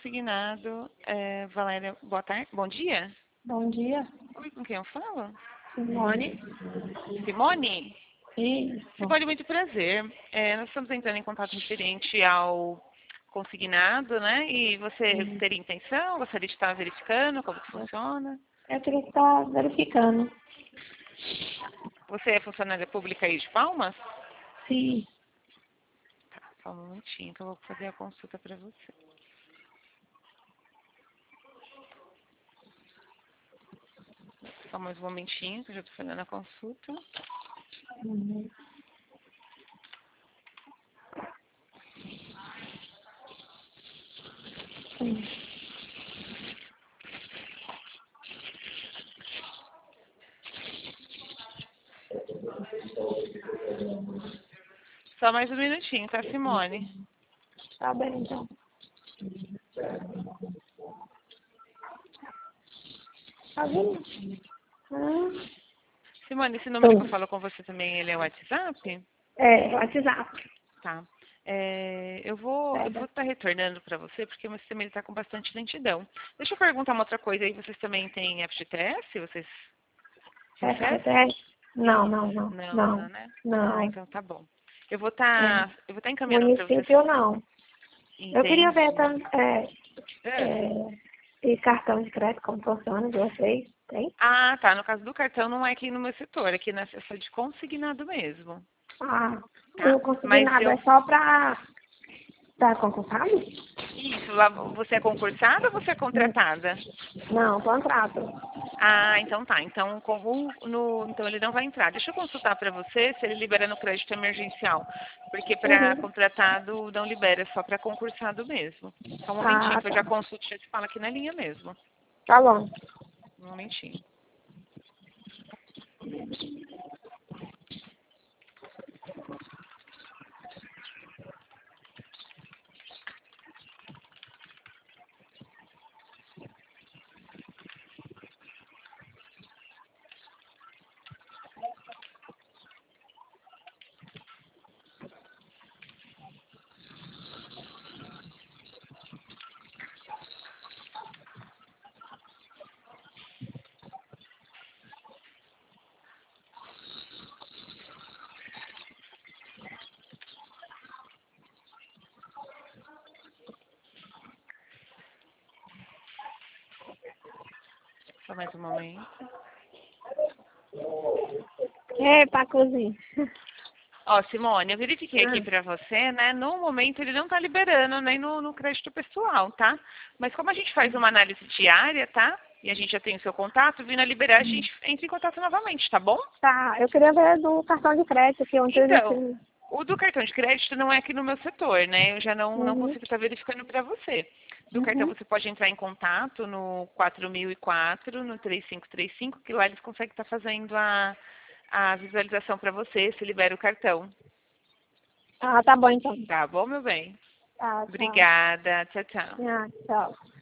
consignado. Valéria, boa tarde. Bom dia. Bom dia, Oi, com quem eu falo? Simone. Simone? Isso. Simone, muito prazer. Nós estamos entrando em contato referente ao consignado, né? E você teria intenção? Gostaria de estar verificando como que funciona? Eu queria estar verificando. Você é funcionária pública aí de Palmas? Sim. Tá, só um momentinho que eu vou fazer a consulta para você. Só mais um momentinho que eu já estou fazendo a consulta. Uhum. Sim. Só mais um minutinho, tá, Simone? Tá bem, então. Tá vendo? Simone, esse número que eu falo com você também, ele é o WhatsApp? WhatsApp. Tá. Eu vou estar retornando para você, porque o meu sistema está com bastante lentidão. Deixa eu perguntar uma outra coisa aí. Vocês também têm FGTS? Vocês recebem? FGTS? Não, não, não. Não, né? Não. Então tá bom. Eu vou É. estar encaminhando para vocês. Município, não. Eu queria ver Entendi. e cartão de crédito, como funciona de vocês. Tem? Ah, tá. No caso do cartão, não é aqui no meu setor, aqui na seção de consignado mesmo. Ah, Tá? o Mas consignado é só para concursado? isso, lá você é concursada ou você é contratada? Não, contrato. Ah, então tá. Então, então ele não vai entrar. Deixa eu consultar para você se ele libera no crédito emergencial. Porque para Uhum. contratado não libera, é só para concursado mesmo. Só um momentinho Ah, que eu tá. já consulto e já te falo aqui na linha mesmo. Tá bom. Um momentinho. Só mais um momento. Pra cozinha. Ó, Simone, eu verifiquei aqui para você, né? No momento ele não está liberando nem no crédito pessoal, tá? Mas como a gente faz uma análise diária, tá? E a gente já tem o seu contato, vindo a liberar, a gente entra em contato novamente, tá bom? Tá, eu queria ver do cartão de crédito, que ontem eu Então, disse. o do cartão de crédito não é aqui no meu setor, né? Eu já não Uhum. consigo estar verificando para você. Do cartão Uhum. você pode entrar em contato no 4004, no 3535, que lá eles conseguem estar fazendo a visualização para você, se libera o cartão. Ah, tá bom então. Tá bom, meu bem? Tá, tchau. Obrigada. Tchau, tchau. Ah, tchau.